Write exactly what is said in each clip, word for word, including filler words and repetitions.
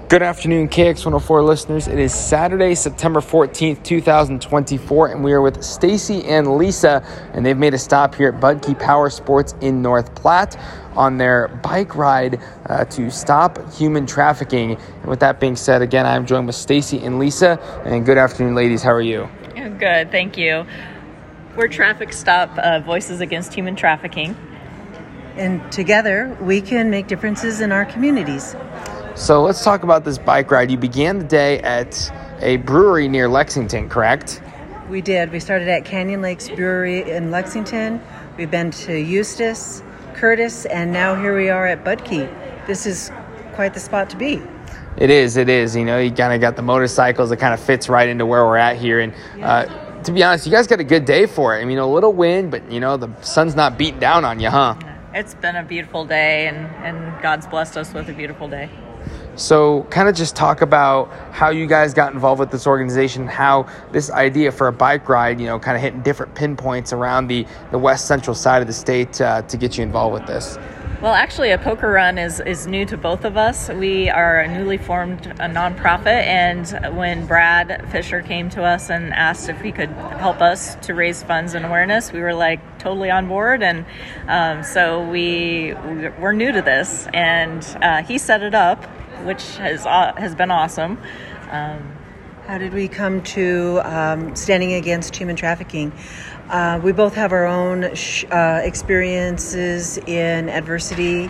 Good afternoon, K X one oh four listeners. It is Saturday, September fourteenth, two thousand twenty-four, and we are with Stacy and Lisa, and they've made a stop here at Budke Power Sports in North Platte on their bike ride uh, to stop human trafficking. And with that being said, again, I'm joined with Stacy and Lisa, and good afternoon, ladies. How are you? Good, thank you. We're Traffic Stop uh, Voices Against Human Trafficking. And together, we can make differences in our communities. So let's talk about this bike ride. You began the day at a brewery near Lexington, correct? We did. We started at Canyon Lakes Brewery in Lexington. We've been to Eustis, Curtis, and now here we are at Budke. This is quite the spot to be. It is, it is. You know, you kind of got the motorcycles. It kind of fits right into where we're at here. And uh, to be honest, you guys got a good day for it. I mean, a little wind, but, you know, the sun's not beating down on you, huh? It's been a beautiful day, and, and God's blessed us with a beautiful day. So kind of just talk about how you guys got involved with this organization, how this idea for a bike ride, you know, kind of hitting different pinpoints around the, the west central side of the state uh, to get you involved with this. Well, actually, a poker run is, is new to both of us. We are a newly formed a nonprofit, and when Brad Fisher came to us and asked if he could help us to raise funds and awareness, we were like totally on board. And um, so we we're new to this, and uh, he set it up, which has uh, has been awesome. Um, How did we come to um, standing against human trafficking? Uh, we both have our own sh- uh, experiences in adversity,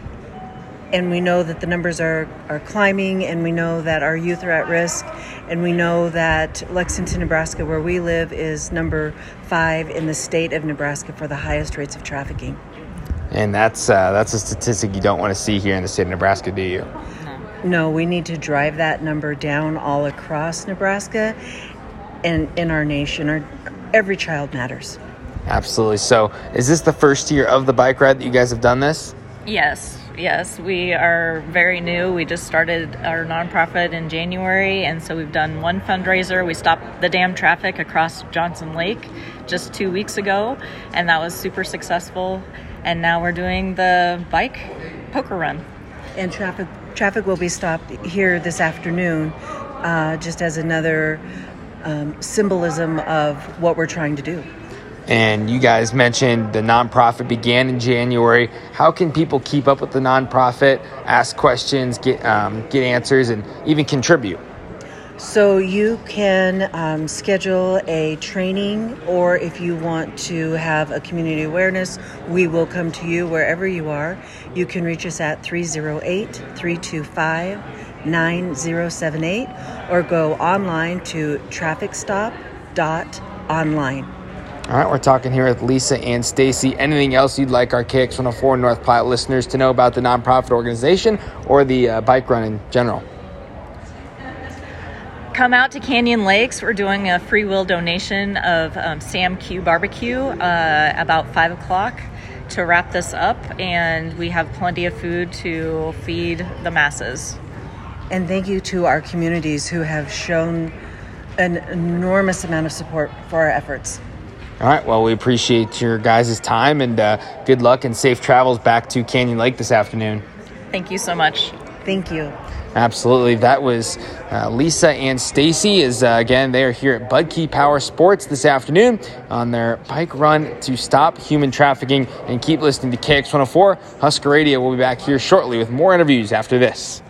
and we know that the numbers are, are climbing, and we know that our youth are at risk, and we know that Lexington, Nebraska, where we live, is number five in the state of Nebraska for the highest rates of trafficking. And that's uh, that's a statistic you don't want to see here in the state of Nebraska, do you? No, we need to drive that number down all across Nebraska and in our nation. Our, every child matters. Absolutely. So is this the first year of the bike ride that you guys have done this? Yes, yes. We are very new. We just started our nonprofit in January, and so we've done one fundraiser. We stopped the dam traffic across Johnson Lake just two weeks ago, and that was super successful. And now we're doing the bike poker run. And traffic traffic will be stopped here this afternoon, uh, just as another um, symbolism of what we're trying to do. And you guys mentioned the nonprofit began in January. How can people keep up with the nonprofit, ask questions, get um, get answers, and even contribute? So you can um, schedule a training, or if you want to have a community awareness, we will come to you wherever you are. You can reach us at three oh eight, three two five, nine oh seven eight or go online to traffic stop dot online. All right, we're talking here with Lisa and Stacy. Anything else you'd like our K X one oh four North Platte listeners to know about the nonprofit organization or the uh, bike run in general? Come out to Canyon Lakes. We're doing a free will donation of um, Sam Q Barbecue uh, about five o'clock to wrap this up, and we have plenty of food to feed the masses. And thank you to our communities who have shown an enormous amount of support for our efforts. All right, well, we appreciate your guys' time, and uh, good luck and safe travels back to Canyon Lake this afternoon. Thank you so much. Thank you. Absolutely. That was uh, Lisa and Stacy. Is uh, again, they are here at Budke Power Sports this afternoon on their bike run to stop human trafficking. And keep listening to K X one oh four Husker Radio. We'll be back here shortly with more interviews after this.